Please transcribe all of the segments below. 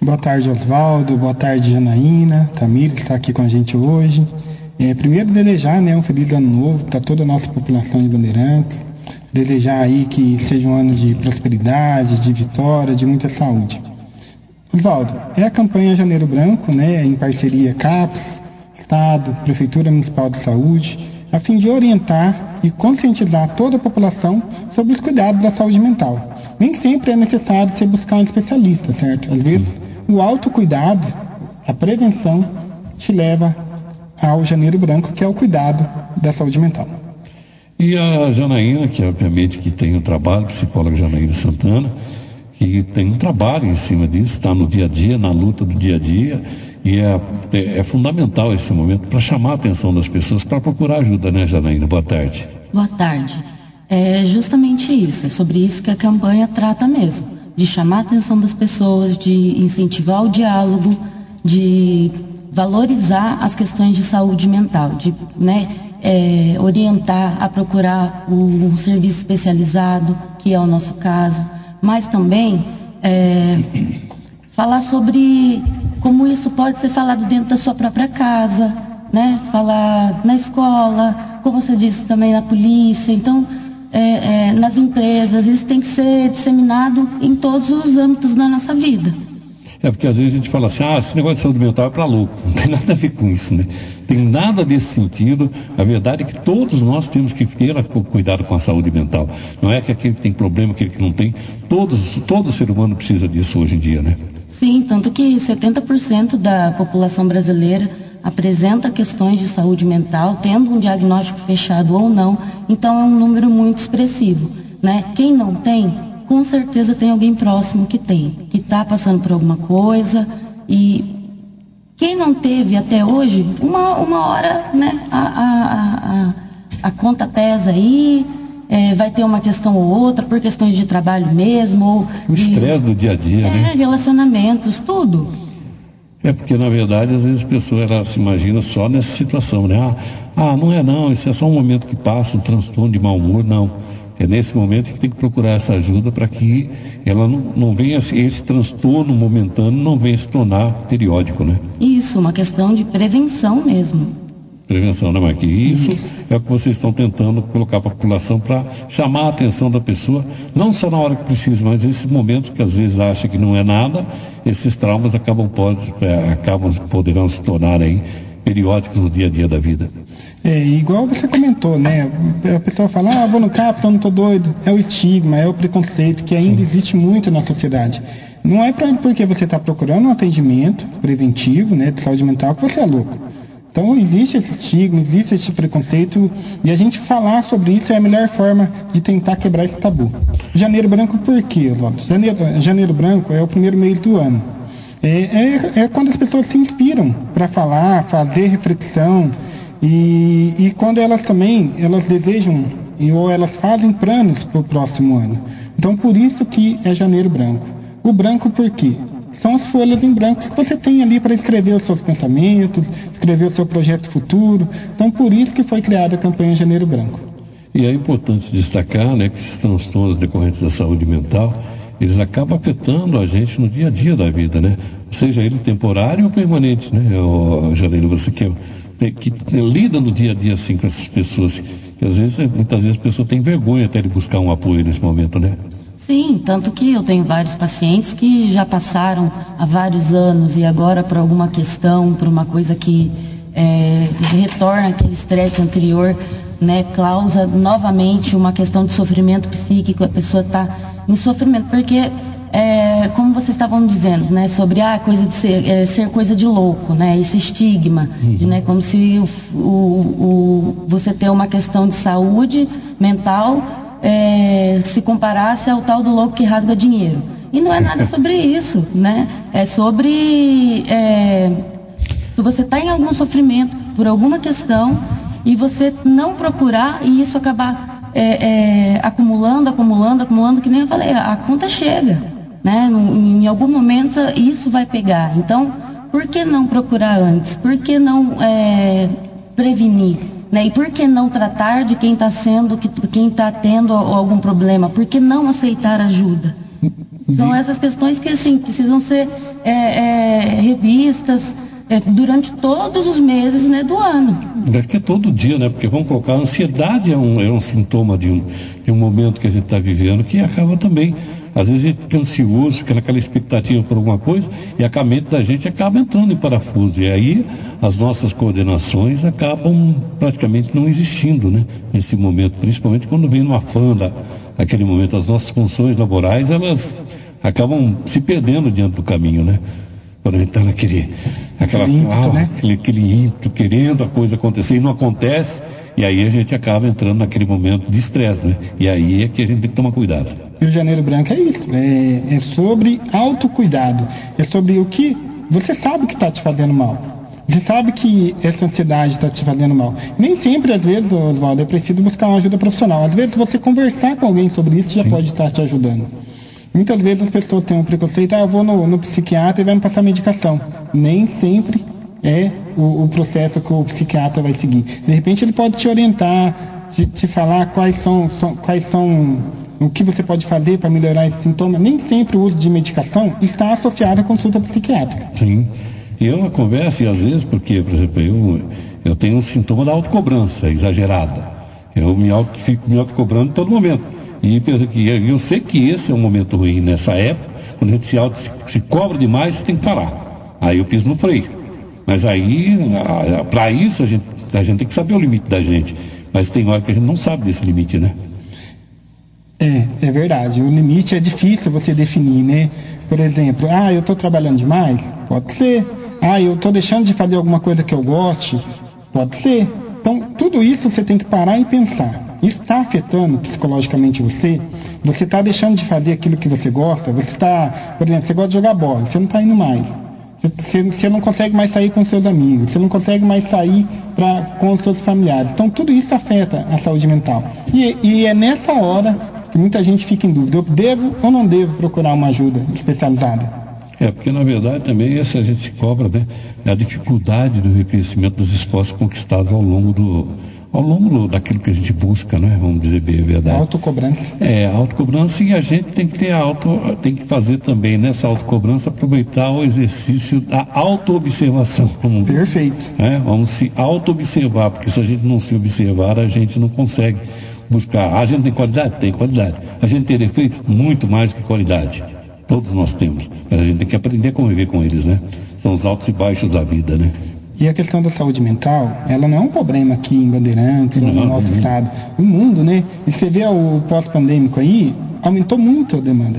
Boa tarde, Oswaldo. Boa tarde, Janaína. Tamires está aqui com a gente hoje. Primeiro, desejar, né, um feliz ano novo para toda a nossa população de Bandeirantes. Desejar aí que seja um ano de prosperidade, de vitória, de muita saúde. Oswaldo, é a campanha Janeiro Branco, né, em parceria CAPES, Estado, Prefeitura Municipal de Saúde, a fim de orientar e conscientizar toda a população sobre os cuidados da saúde mental. Nem sempre é necessário você buscar um especialista, certo? Às vezes, o autocuidado, a prevenção, te leva ao Janeiro Branco, que é o cuidado da saúde mental. E a Janaína, que obviamente que tem um trabalho, psicóloga Janaína Santana, que tem um trabalho em cima disso, está no dia a dia, na luta do dia a dia, e é fundamental esse momento para chamar a atenção das pessoas, para procurar ajuda, né, Janaína? Boa tarde. Boa tarde. É justamente isso, é sobre isso que a campanha trata mesmo, de chamar a atenção das pessoas, de incentivar o diálogo, de valorizar as questões de saúde mental, de, né, orientar a procurar um serviço especializado, que é o nosso caso, mas também falar sobre como isso pode ser falado dentro da sua própria casa, né? Falar na escola, como você disse também na polícia, então nas empresas, isso tem que ser disseminado em todos os âmbitos da nossa vida. Porque às vezes a gente fala assim, esse negócio de saúde mental é para louco, não tem nada a ver com isso, né? Tem nada desse sentido. A verdade é que todos nós temos que ter cuidado com a saúde mental. Não é que aquele que tem problema, aquele que não tem, todo ser humano precisa disso hoje em dia, né? Sim, tanto que 70% da população brasileira apresenta questões de saúde mental, tendo um diagnóstico fechado ou não, então é um número muito expressivo, né? Quem não tem, com certeza tem alguém próximo que tem, que está passando por alguma coisa, e quem não teve até hoje, uma hora, né, a conta pesa aí, vai ter uma questão ou outra, por questões de trabalho mesmo, ou o estresse do dia a dia, né? Relacionamentos, tudo. Porque na verdade às vezes a pessoa ela se imagina só nessa situação, né? Não, isso é só um momento que passa, um transtorno de mau humor, não. É nesse momento que tem que procurar essa ajuda para que ela não venha, esse transtorno momentâneo não venha se tornar periódico, né? Isso, uma questão de prevenção mesmo. Prevenção, né, Marquinhos? E isso é o que vocês estão tentando colocar para a população para chamar a atenção da pessoa, não só na hora que precisa, mas nesses momentos que às vezes acha que não é nada, esses traumas poderão se tornar aí periódicos no dia a dia da vida. Igual você comentou, né? A pessoa fala, vou no CAPS, eu não tô doido. É o estigma, é o preconceito que ainda existe muito na sociedade. Não é porque você está procurando um atendimento preventivo, né, de saúde mental, que você é louco. Então existe esse estigma, existe esse preconceito, e a gente falar sobre isso é a melhor forma de tentar quebrar esse tabu. Janeiro Branco por quê, Oswaldo? Janeiro Branco é o primeiro mês do ano. É quando as pessoas se inspiram para falar, fazer reflexão, e quando elas desejam ou elas fazem planos para o próximo ano. Então por isso que é Janeiro Branco. O branco por quê? São as folhas em branco que você tem ali para escrever os seus pensamentos, escrever o seu projeto futuro. Então por isso que foi criada a campanha Janeiro Branco. E é importante destacar, né, que esses transtornos decorrentes da saúde mental, eles acabam afetando a gente no dia a dia da vida, né? Seja ele temporário ou permanente, né? Janaína, você que lida no dia a dia assim com essas pessoas, que muitas vezes a pessoa tem vergonha até de buscar um apoio nesse momento, né? Sim, tanto que eu tenho vários pacientes que já passaram há vários anos e agora por alguma questão, por uma coisa que retorna aquele estresse anterior, né, causa novamente uma questão de sofrimento psíquico, a pessoa está em sofrimento, porque como vocês estavam dizendo, né, sobre coisa de ser coisa de louco, né, esse estigma, né, como se você ter uma questão de saúde mental se comparasse ao tal do louco que rasga dinheiro. E não é nada sobre isso, né? É sobre você estar em algum sofrimento por alguma questão e você não procurar e isso acabar acumulando, que nem eu falei, a conta chega, né? Em algum momento isso vai pegar. Então, por que não procurar antes? Por que não prevenir? Né? E por que não tratar de quem está tendo algum problema? Por que não aceitar ajuda? São essas questões que, assim, precisam ser revistas, durante todos os meses, né, do ano. Daqui todo dia, né? Porque vamos colocar, a ansiedade é um sintoma de um momento que a gente está vivendo, que acaba também, às vezes a gente fica ansioso, fica naquela expectativa por alguma coisa, e a mente da gente acaba entrando em parafuso. E aí as nossas coordenações acabam praticamente não existindo, né? Nesse momento, principalmente quando vem no afã daquele momento, as nossas funções laborais, elas acabam se perdendo diante do caminho, né? Quando a gente está aquele ímpeto, querendo a coisa acontecer e não acontece, e aí a gente acaba entrando naquele momento de estresse, né? E aí é que a gente tem que tomar cuidado. E o Janeiro Branco é isso, é sobre autocuidado, é sobre o que você sabe que está te fazendo mal. Você sabe que essa ansiedade está te fazendo mal. Nem sempre, às vezes, Oswaldo, é preciso buscar uma ajuda profissional. Às vezes você conversar com alguém sobre isso já pode estar te ajudando. Muitas vezes as pessoas têm um preconceito, eu vou no psiquiatra e vai me passar medicação. Nem sempre é o processo que o psiquiatra vai seguir. De repente ele pode te orientar, te falar quais são o que você pode fazer para melhorar esse sintoma. Nem sempre o uso de medicação está associado à consulta psiquiátrica. Sim. E é uma conversa, e às vezes, porque, por exemplo, eu tenho um sintoma da autocobrança exagerada. Eu fico me autocobrando em todo momento. E eu sei que esse é um momento ruim nessa época, quando a gente se cobra demais, você tem que parar. Aí eu piso no freio. Mas aí, para isso, a gente tem que saber o limite da gente. Mas tem hora que a gente não sabe desse limite, né? É verdade. O limite é difícil você definir, né? Por exemplo, eu estou trabalhando demais? Pode ser. Eu estou deixando de fazer alguma coisa que eu goste? Pode ser. Então, tudo isso você tem que parar e pensar. Isso está afetando psicologicamente você? Você está deixando de fazer aquilo que você gosta? Por exemplo, você gosta de jogar bola, você não está indo mais. Você não consegue mais sair com seus amigos, você não consegue mais sair com os seus familiares. Então, tudo isso afeta a saúde mental. E é nessa hora que muita gente fica em dúvida. Eu devo ou não devo procurar uma ajuda especializada? Porque na verdade também essa a gente se cobra, né? É a dificuldade do reconhecimento dos esforços conquistados ao longo daquilo que a gente busca, né? Vamos dizer bem a verdade. Autocobrança. Autocobrança, e a gente tem que tem que fazer também nessa autocobrança, aproveitar o exercício da autoobservação. Perfeito. Vamos se auto-observar, porque se a gente não se observar, a gente não consegue buscar. A gente tem qualidade? Tem qualidade. A gente tem defeito? Muito mais que qualidade. Todos nós temos. Mas a gente tem que aprender a conviver com eles, né? São os altos e baixos da vida, né? E a questão da saúde mental, ela não é um problema aqui em Bandeirantes, ou no nosso estado, no mundo, né? E você vê o pós-pandêmico aí, aumentou muito a demanda.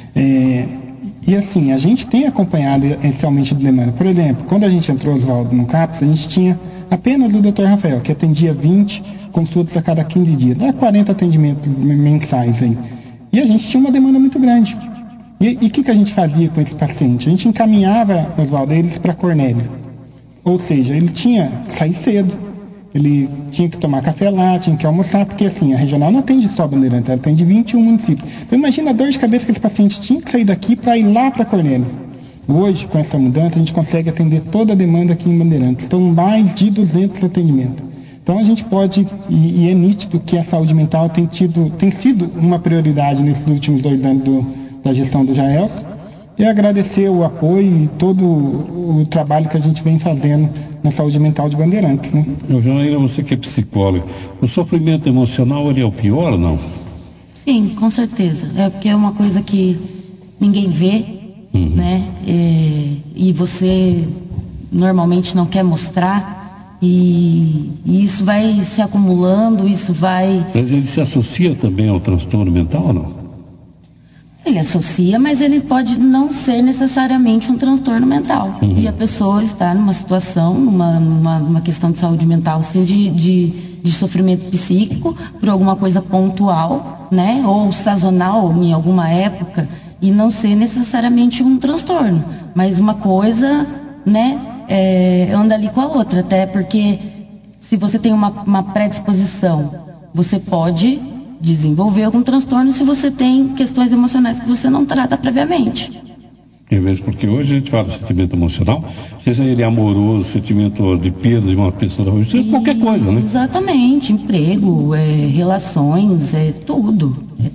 E assim, a gente tem acompanhado esse aumento de demanda. Por exemplo, quando a gente entrou, Oswaldo, no CAPS, a gente tinha apenas o Dr. Rafael, que atendia 20 consultas a cada 15 dias. Dá 40 atendimentos mensais aí. E a gente tinha uma demanda muito grande. E o que a gente fazia com esse paciente? A gente encaminhava, Oswaldo, eles para Cornélio. Ou seja, ele tinha que sair cedo, ele tinha que tomar café lá, tinha que almoçar, porque assim, a regional não atende só Bandeirantes, ela atende 21 municípios. Então imagina a dor de cabeça que esse paciente tinha que sair daqui para ir lá para Cornélio. Hoje, com essa mudança, a gente consegue atender toda a demanda aqui em Bandeirantes. Estão mais de 200 atendimentos. Então a gente pode, e é nítido que a saúde mental tem sido uma prioridade nesses últimos 2 anos da gestão do Jaelson. E agradecer o apoio e todo o trabalho que a gente vem fazendo na saúde mental de Bandeirantes, né? Janaína, você que é psicóloga, o sofrimento emocional, ele é o pior ou não? Sim, com certeza. Porque é uma coisa que ninguém vê, né? E você normalmente não quer mostrar, e isso vai se acumulando, isso vai... Mas ele se associa também ao transtorno mental ou não? Ele associa, mas ele pode não ser necessariamente um transtorno mental. E a pessoa está numa situação, numa questão de saúde mental, assim, de sofrimento psíquico, por alguma coisa pontual, né? Ou sazonal, em alguma época, e não ser necessariamente um transtorno. Mas uma coisa, né, anda ali com a outra. Até porque, se você tem uma predisposição, você pode desenvolver algum transtorno se você tem questões emocionais que você não trata previamente. É mesmo, porque hoje a gente fala de sentimento emocional, seja ele amoroso, sentimento de perda de uma pessoa, seja qualquer coisa, né? Exatamente, emprego, relações, tudo. É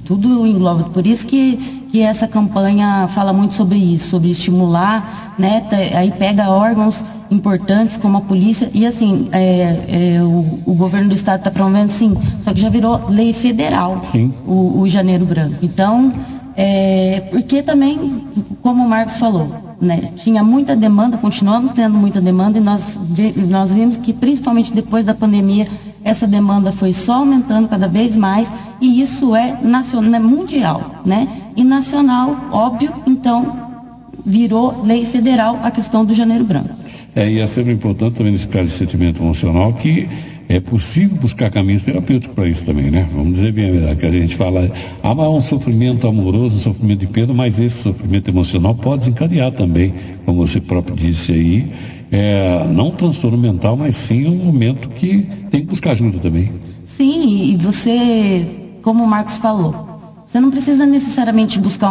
tudo engloba. Por isso que essa campanha fala muito sobre isso, sobre estimular, né? Aí pega órgãos importantes como a polícia e assim, o governo do estado está promovendo, sim, só que já virou lei federal, o Janeiro Branco. Então, porque também, como o Marcos falou, né, tinha muita demanda, continuamos tendo muita demanda, e nós vimos que principalmente depois da pandemia essa demanda foi só aumentando cada vez mais, e isso é nacional, é mundial, né? E nacional, óbvio, então virou lei federal a questão do Janeiro Branco. E é sempre importante também nesse caso de sentimento emocional que é possível buscar caminhos terapêuticos para isso também, né? Vamos dizer bem a verdade, que a gente fala, mas é um sofrimento amoroso, um sofrimento de perda, mas esse sofrimento emocional pode desencadear também, como você próprio disse aí, não um transtorno mental, mas sim um momento que tem que buscar ajuda também. Sim, e você, como o Marcos falou, você não precisa necessariamente buscar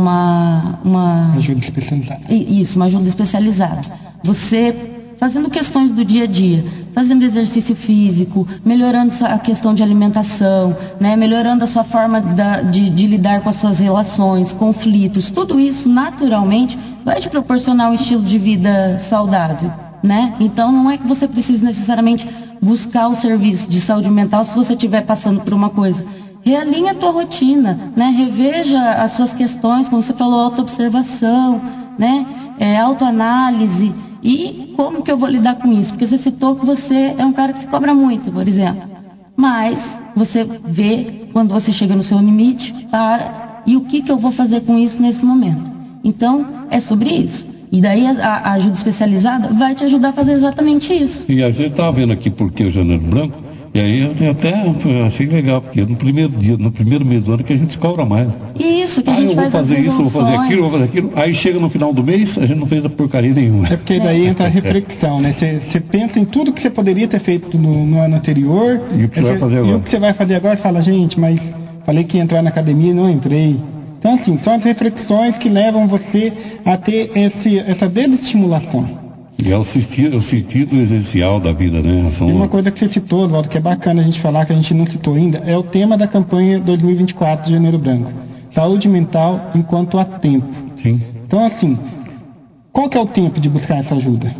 uma ajuda especializada. Isso, uma ajuda especializada. Você fazendo questões do dia a dia, fazendo exercício físico, melhorando a questão de alimentação, né? Melhorando a sua forma de lidar com as suas relações, conflitos, tudo isso naturalmente vai te proporcionar um estilo de vida saudável, né? Então não é que você precise necessariamente buscar o serviço de saúde mental se você estiver passando por uma coisa. Realinha a tua rotina, né? Reveja as suas questões, como você falou, autoobservação, né? Autoanálise. E como que eu vou lidar com isso? Porque você citou que você é um cara que se cobra muito, por exemplo. Mas você vê quando você chega no seu limite, e o que eu vou fazer com isso nesse momento? Então, é sobre isso. E daí a ajuda especializada vai te ajudar a fazer exatamente isso. E a gente estava vendo aqui porque o Janeiro Branco, e aí eu até achei legal, porque no primeiro mês do ano que a gente se cobra mais. Isso, que a gente faz as resoluções. Eu vou fazer isso, vou fazer aquilo, aí chega no final do mês, a gente não fez a porcaria nenhuma. É porque daí entra a reflexão, né? Você pensa em tudo que você poderia ter feito no ano anterior. E o que você vai fazer agora? E o que você vai fazer agora, você fala, gente, mas falei que ia entrar na academia e não entrei. Então, assim, são as reflexões que levam você a ter essa desestimulação. E é o sentido essencial da vida, né? E uma coisa que você citou, Oswaldo, que é bacana a gente falar, que a gente não citou ainda, é o tema da campanha 2024 de Janeiro Branco. Saúde mental enquanto há tempo. Sim. Então, assim, qual que é o tempo de buscar essa ajuda?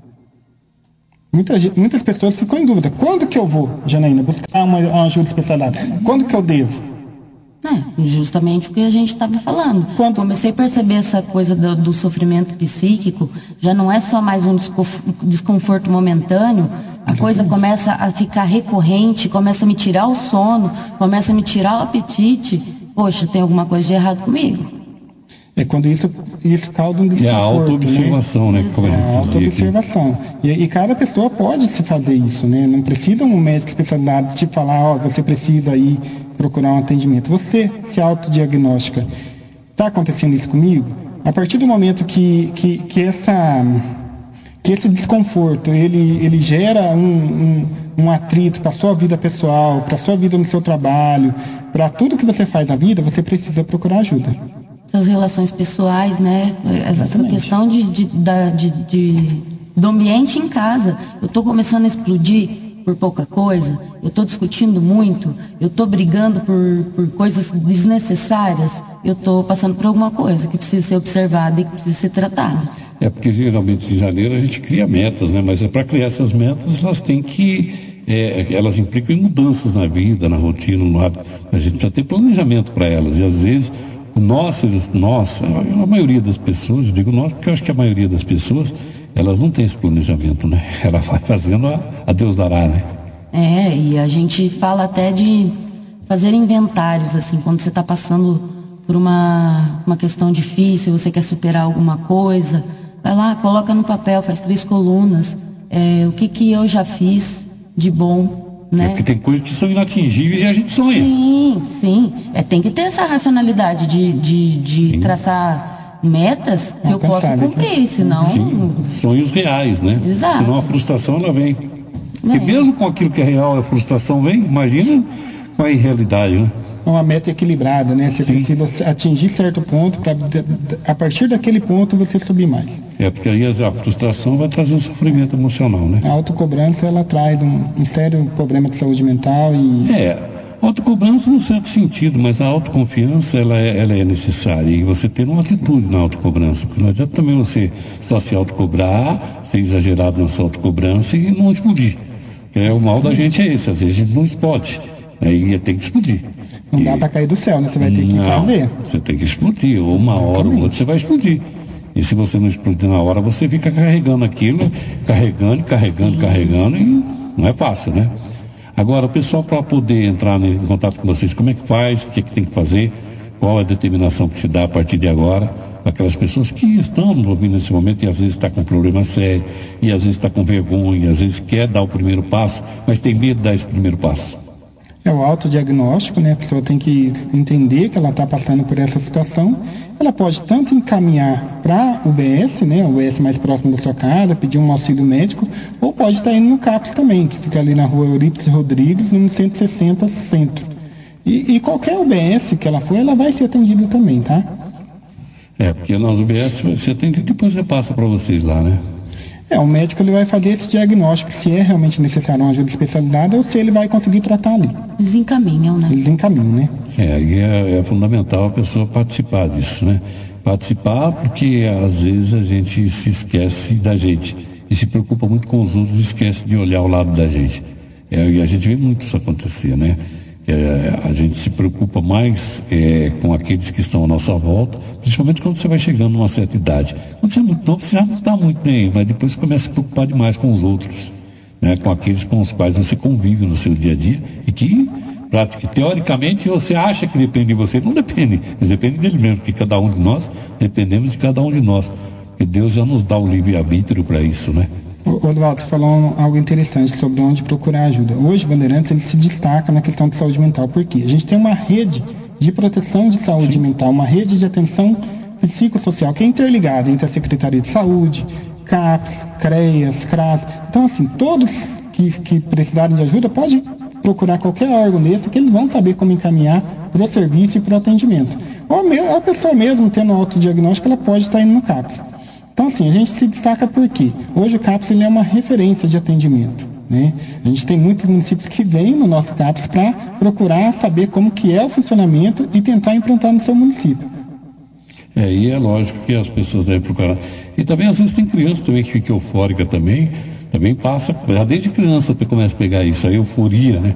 Muitas pessoas ficam em dúvida. Quando que eu vou, Janaína, buscar uma ajuda especializada? Quando que eu devo? Justamente o que a gente estava falando. Quando comecei a perceber essa coisa do sofrimento psíquico, já não é só mais um desconforto momentâneo, a coisa começa a ficar recorrente, começa a me tirar o sono, começa a me tirar o apetite. Poxa, tem alguma coisa de errado comigo. É quando isso causa um desconforto. É a autoobservação, né? Como a gente a autoobservação. E cada pessoa pode se fazer isso, né? Não precisa um médico especializado te falar, você precisa ir procurar um atendimento. Você se autodiagnostica. Está acontecendo isso comigo? A partir do momento que esse desconforto ele gera um atrito para a sua vida pessoal, para a sua vida no seu trabalho, para tudo que você faz na vida, você precisa procurar ajuda. Suas relações pessoais, né? Essa questão do ambiente em casa. Eu estou começando a explodir por pouca coisa, eu estou discutindo muito, eu estou brigando por coisas desnecessárias, eu estou passando por alguma coisa que precisa ser observada e que precisa ser tratada. Porque geralmente em janeiro a gente cria metas, né? Mas para criar essas metas, elas têm que... elas implicam em mudanças na vida, na rotina, no hábito. A gente precisa ter planejamento para elas, e às vezes a maioria das pessoas, eu digo nós porque eu acho que a maioria das pessoas, elas não têm esse planejamento, né? Ela vai fazendo a Deus dará, né? E a gente fala até de fazer inventários, assim, quando você está passando por uma questão difícil, você quer superar alguma coisa, vai lá, coloca no papel, faz 3 colunas, o que eu já fiz de bom, né? Porque tem coisas que são inatingíveis e a gente sonha. Sim. Tem que ter essa racionalidade de traçar metas que eu possa cumprir, senão... Sim, sonhos reais, né? Exato. Senão a frustração, ela vem. E mesmo com aquilo que é real, a frustração vem, imagina com a irrealidade, né? É uma meta equilibrada, né? Você precisa atingir certo ponto para, a partir daquele ponto, você subir mais. Porque aí a frustração vai trazer um sofrimento emocional, né? A autocobrança, ela traz um sério problema de saúde mental e... Autocobrança no certo sentido, mas a autoconfiança ela é necessária e você ter uma atitude na autocobrança, porque não adianta também você só se autocobrar, ser exagerado na sua autocobrança e não explodir. O mal da gente é esse, às vezes a gente não explode, aí tem que explodir. Não dá para cair do céu, né? Você vai ter que fazer. Você tem que explodir, ou uma hora ou outra você vai explodir. E se você não explodir na hora, você fica carregando aquilo, carregando, e não é fácil, né? Agora, o pessoal, para poder entrar em contato com vocês, como é que faz, o que tem que fazer, qual é a determinação que se dá a partir de agora, aquelas pessoas que estão nos ouvindo nesse momento e às vezes está com problema sério, e às vezes está com vergonha, às vezes quer dar o primeiro passo, mas tem medo de dar esse primeiro passo. É o autodiagnóstico, né? A pessoa tem que entender que ela está passando por essa situação. Ela pode tanto encaminhar para o UBS, né? O UBS mais próximo da sua casa, pedir um auxílio médico, ou pode estar indo no CAPS também, que fica ali na rua Eurípides Rodrigues, no 160 Centro. E qualquer UBS que ela for, ela vai ser atendida também, tá? Porque nas UBS você atende e depois repassa para vocês lá, né? O médico ele vai fazer esse diagnóstico, se é realmente necessário uma ajuda especializada ou se ele vai conseguir tratar ali. Eles encaminham, né? Eles encaminham, né? Aí é fundamental a pessoa participar disso, né? Participar porque às vezes a gente se esquece da gente e se preocupa muito com os outros e esquece de olhar ao lado da gente. E a gente vê muito isso acontecer, né? A gente se preocupa mais com aqueles que estão à nossa volta, principalmente quando você vai chegando numa certa idade. Quando você é muito novo, você já não está muito bem, mas depois você começa a se preocupar demais com os outros, né? Com aqueles com os quais você convive no seu dia a dia e que, teoricamente, você acha que depende de você. Não depende, mas depende dele mesmo, porque cada um de nós dependemos de cada um de nós. Porque Deus já nos dá o livre-arbítrio para isso, né? Oswaldo, você falou algo interessante sobre onde procurar ajuda. Hoje, Bandeirantes, ele se destaca na questão de saúde mental. Por quê? A gente tem uma rede de proteção de saúde mental, uma rede de atenção psicossocial que é interligada entre a Secretaria de Saúde, CAPS, CREAS, CRAS. Então, assim, todos que precisarem de ajuda, pode procurar qualquer órgão desse que eles vão saber como encaminhar para o serviço e para o atendimento. Ou a pessoa mesmo, tendo autodiagnóstico, ela pode estar indo no CAPS. Então, assim, a gente se destaca porque hoje o CAPS ele é uma referência de atendimento, né? A gente tem muitos municípios que vêm no nosso CAPS para procurar saber como que é o funcionamento e tentar implantar no seu município. E é lógico que as pessoas devem procurar. E também, às vezes, tem criança também que fica eufórica também passa, já desde criança você começa a pegar isso, a euforia, né?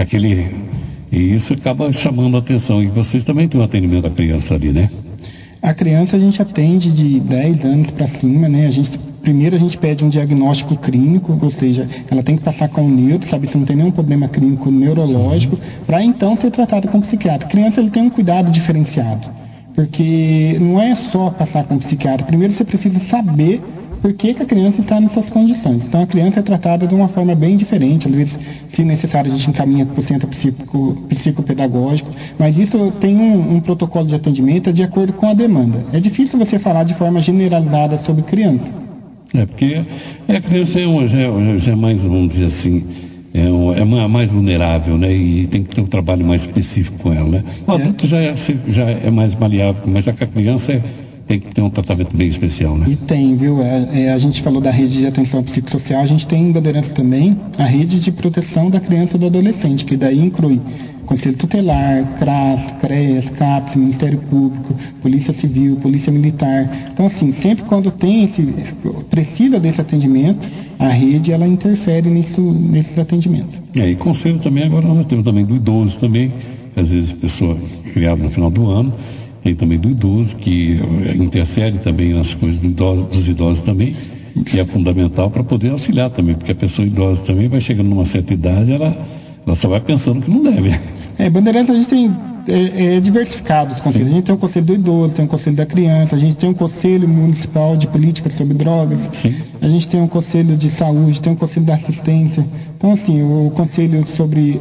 E isso acaba chamando a atenção. E vocês também têm um atendimento da criança ali, né? A criança a gente atende de 10 anos para cima, né? Primeiro a gente pede um diagnóstico clínico, ou seja, ela tem que passar com o neuro, saber se não tem nenhum problema clínico neurológico, para então ser tratada com psiquiatra. A criança ele tem um cuidado diferenciado, porque não é só passar com psiquiatra. Primeiro você precisa saber por que a criança está nessas condições. Então a criança é tratada de uma forma bem diferente, às vezes, se necessário, a gente encaminha para o centro psicopedagógico, mas isso tem um protocolo de atendimento de acordo com a demanda. É difícil você falar de forma generalizada sobre criança. Porque a criança já é mais, vamos dizer assim, é mais vulnerável, né? E tem que ter um trabalho mais específico com ela, né? O adulto já é mais maleável, mas a criança tem que ter um tratamento bem especial, né? E tem, viu? A gente falou da rede de atenção psicossocial, a gente tem em Bandeirantes também a rede de proteção da criança e do adolescente, que daí inclui Conselho Tutelar, CRAS, CREAS, CAPS, Ministério Público, Polícia Civil, Polícia Militar. Então, assim, sempre quando precisa desse atendimento, a rede, ela interfere nesses atendimentos. E conselho também, agora nós temos também do idoso também, às vezes pessoa criada no final do ano, tem também do idoso, que intercede também nas coisas dos idosos também, que é fundamental para poder auxiliar também, porque a pessoa idosa também vai chegando numa certa idade, ela só vai pensando que não deve. Bandeirantes, a gente tem diversificado os conselhos. Sim. A gente tem o Conselho do Idoso, tem o Conselho da Criança, a gente tem o Conselho Municipal de Política sobre Drogas, sim, a gente tem o Conselho de Saúde, tem o Conselho da Assistência. Então, assim, o Conselho sobre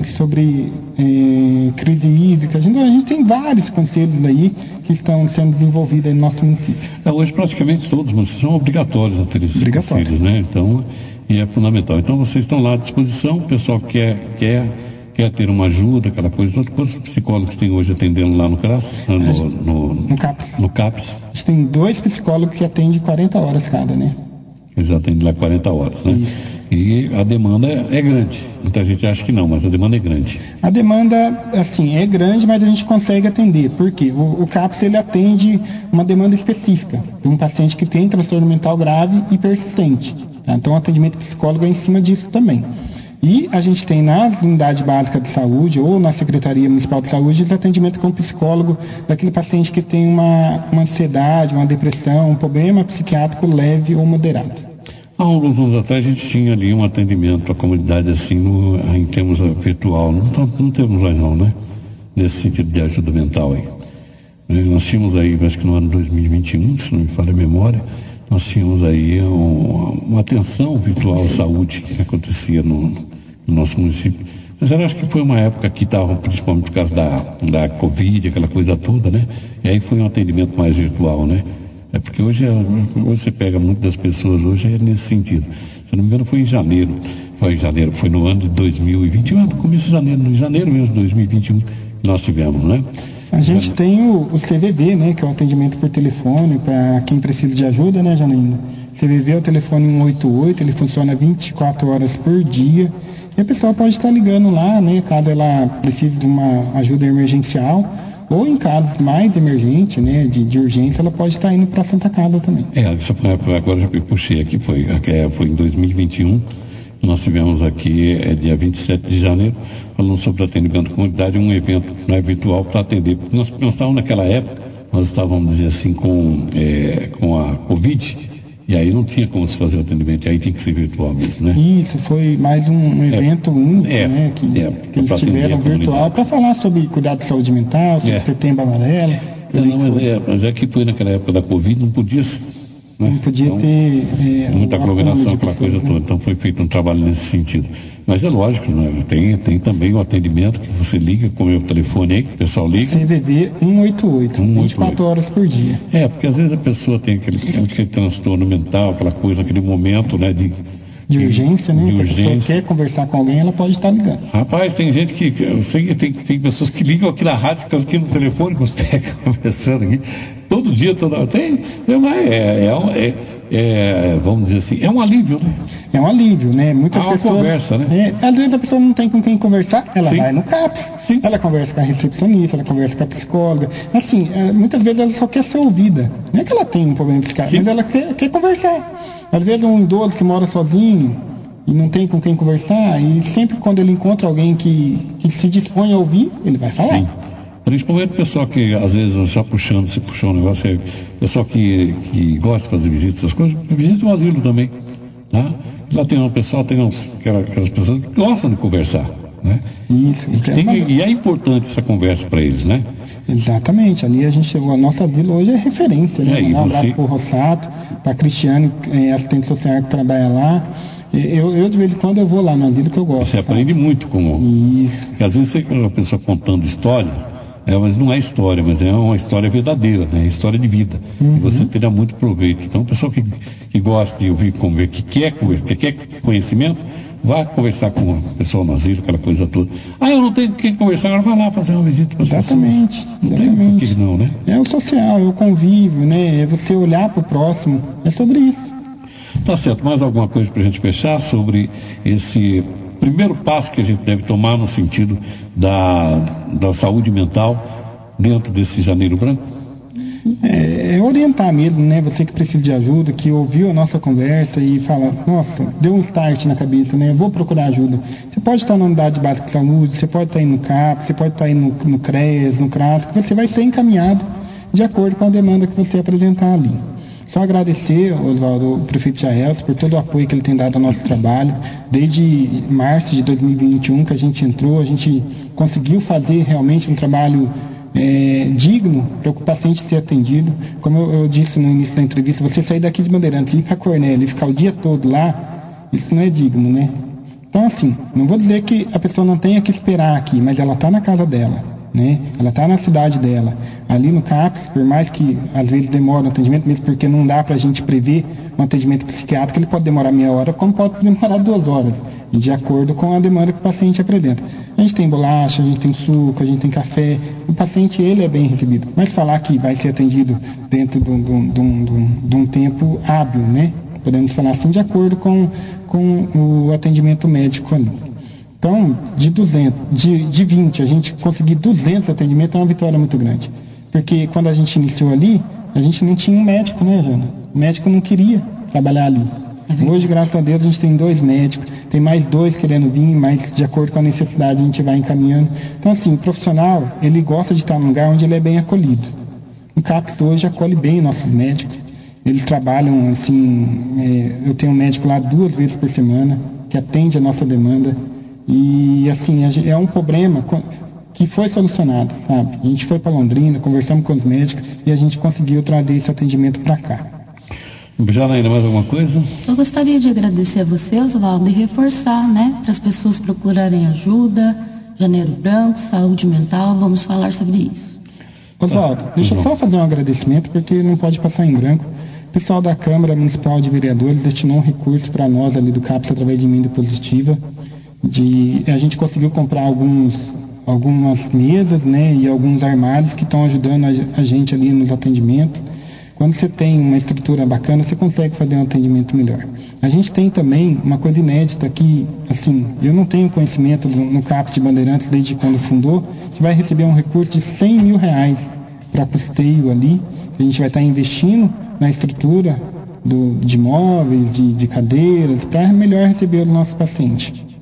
crise hídrica, a gente tem vários conselhos aí que estão sendo desenvolvidos aí no nosso município. Hoje, praticamente todos, mas são obrigatórios a ter esses conselhos, né? Então, e é fundamental. Então, vocês estão lá à disposição, o pessoal quer ter uma ajuda, aquela coisa. Quantos psicólogos tem hoje atendendo lá no CRAS? No CAPS. No CAPS. A gente tem 2 psicólogos que atendem 40 horas cada, né? Eles atendem lá 40 horas, né? Isso. E a demanda é grande. Muita gente acha que não, mas a demanda é grande. A demanda, assim, é grande, mas a gente consegue atender. Por quê? O CAPS, ele atende uma demanda específica de um paciente que tem transtorno mental grave e persistente. Tá? Então, o atendimento psicólogo é em cima disso também. E a gente tem nas unidades básicas de saúde ou na Secretaria Municipal de Saúde esse atendimento com psicólogo daquele paciente que tem uma ansiedade, uma depressão, um problema psiquiátrico leve ou moderado. Há alguns anos atrás a gente tinha ali um atendimento à comunidade assim em termos virtual. Não temos mais não, né? Nesse sentido de ajuda mental aí. Nós tínhamos aí, acho que no ano 2021, se não me falha a memória, nós tínhamos aí uma atenção virtual à saúde que acontecia no nosso município. Mas eu acho que foi uma época que estava, principalmente por causa da Covid, aquela coisa toda, né? E aí foi um atendimento mais virtual, né? É porque hoje você pega muitas pessoas, hoje é nesse sentido. Se não me engano, foi em janeiro. Foi no ano de 2021, no começo de janeiro, no janeiro mesmo de 2021, que nós tivemos, né? A gente tem o CVV, né, que é o atendimento por telefone para quem precisa de ajuda, né, Janaína? CVV é o telefone 188, ele funciona 24 horas por dia. E a pessoa pode estar ligando lá, né, caso ela precise de uma ajuda emergencial, ou em casos mais emergentes, né, de urgência, ela pode estar indo para a Santa Casa também. Agora já puxei aqui, foi em 2021. Nós tivemos aqui, dia 27 de janeiro, falando sobre atendimento à comunidade, um evento virtual para atender. Porque nós estávamos naquela época, nós estávamos, dizer assim, com a Covid, e aí não tinha como se fazer o atendimento, e aí tem que ser virtual mesmo, né? Isso, foi mais um evento único, né, que eles tiveram virtual para falar sobre cuidado de saúde mental, sobre setembro amarelo. Mas é que foi naquela época da Covid, não podia... Não podia ter muita aglomeração, aquela coisa toda. Então foi feito um trabalho nesse sentido. Mas é lógico, né? Tem também o atendimento que você liga, como é o telefone aí, que o pessoal liga. CVV 188, 24 horas por dia. Porque às vezes a pessoa tem aquele transtorno mental, aquela coisa, aquele momento, né, de urgência, né? Se a pessoa quer conversar com alguém, ela pode estar ligando. Rapaz, tem gente que, eu sei que tem pessoas que ligam aqui na rádio, ficam aqui no telefone, você conversando aqui, todo dia, toda hora. Vamos dizer assim, é um alívio, né? É um alívio, né? Muitas pessoas... conversa, né? Às vezes a pessoa não tem com quem conversar, ela Sim. vai no CAPS, Sim. Ela conversa com a recepcionista, ela conversa com a psicóloga. Assim, muitas vezes ela só quer ser ouvida. Não é que ela tem um problema psiquiátrico, mas ela quer conversar. Às vezes um idoso que mora sozinho e não tem com quem conversar, e sempre quando ele encontra alguém que se dispõe a ouvir, ele vai falar. Sim. Principalmente o pessoal que, às vezes, já se puxou um negócio, pessoal que gosta de fazer visitas, essas coisas, visita o asilo também, tá? Lá tem aquelas pessoas que gostam de conversar, né? Isso. E é importante essa conversa para eles, né? Exatamente. Ali o nosso asilo hoje é referência, né? Um abraço para o Rossato, para a Cristiane, assistente social que trabalha lá. Eu, de vez em quando, eu vou lá no asilo que eu gosto. Você aprende muito com... Isso. Porque às vezes você vê uma pessoa contando histórias, mas não é história, mas é uma história verdadeira, né? História de vida. E você terá muito proveito. Então, o pessoal que gosta de ouvir, que quer conhecimento, vá conversar com o pessoal no asilo, aquela coisa toda. Eu não tenho quem conversar, agora vai lá fazer uma visita para as pessoas. Exatamente. Tem por que não, né? É o social, é o convívio, né? É você olhar para o próximo. É sobre isso. Tá certo. Mais alguma coisa para a gente fechar sobre esse primeiro passo que a gente deve tomar no sentido da saúde mental dentro desse Janeiro Branco? É orientar mesmo, né? Você que precisa de ajuda, que ouviu a nossa conversa e fala, nossa, deu um start na cabeça, né? Eu vou procurar ajuda. Você pode estar na unidade básica de saúde, você pode estar aí no CAP, você pode estar aí no CREAS, no CRAS, que você vai ser encaminhado de acordo com a demanda que você apresentar ali. Só agradecer, Oswaldo, o prefeito Jaelson, por todo o apoio que ele tem dado ao nosso trabalho. Desde março de 2021 que a gente entrou, a gente conseguiu fazer realmente um trabalho digno para o paciente ser atendido. Como eu disse no início da entrevista, você sair daqui de Bandeirantes, ir para Cornélia e ficar o dia todo lá, isso não é digno, né? Então, assim, não vou dizer que a pessoa não tenha que esperar aqui, mas ela está na casa dela. Né? Ela está na cidade dela, ali no CAPS, por mais que às vezes demore o atendimento, mesmo porque não dá para a gente prever um atendimento psiquiátrico, ele pode demorar meia hora, como pode demorar 2 horas, e de acordo com a demanda que o paciente apresenta. A gente tem bolacha, a gente tem suco, a gente tem café, o paciente ele é bem recebido, mas falar que vai ser atendido dentro de um tempo hábil, né? podemos falar assim, de acordo com o atendimento médico ali. Então, de 20, a gente conseguir 200 atendimentos é uma vitória muito grande. Porque quando a gente iniciou ali, a gente não tinha um médico, né, Jana? O médico não queria trabalhar ali. Hoje, graças a Deus, a gente tem 2 médicos, tem mais 2 querendo vir, mas de acordo com a necessidade a gente vai encaminhando. Então, assim, o profissional, ele gosta de estar num lugar onde ele é bem acolhido. O CAPS hoje acolhe bem nossos médicos. Eles trabalham, assim, eu tenho um médico lá 2 vezes por semana, que atende a nossa demanda. E, assim, é um problema que foi solucionado, sabe? A gente foi para Londrina, conversamos com os médicos e a gente conseguiu trazer esse atendimento para cá. Janaína, mais alguma coisa? Eu gostaria de agradecer a você, Oswaldo, e reforçar, né, para as pessoas procurarem ajuda, Janeiro Branco, saúde mental, vamos falar sobre isso. Oswaldo, deixa eu só fazer um agradecimento, porque não pode passar em branco. O pessoal da Câmara Municipal de Vereadores destinou um recurso para nós ali do CAPS através de emenda positiva. A gente conseguiu comprar algumas mesas, né, e alguns armários que estão ajudando a gente ali nos atendimentos. Quando você tem uma estrutura bacana, você consegue fazer um atendimento melhor. A gente tem também uma coisa inédita que, assim, eu não tenho conhecimento no CAPS de Bandeirantes desde quando fundou. A gente vai receber um recurso de R$100 mil para custeio ali. A gente vai estar investindo na estrutura de móveis, de cadeiras, para melhor receber os nossos pacientes.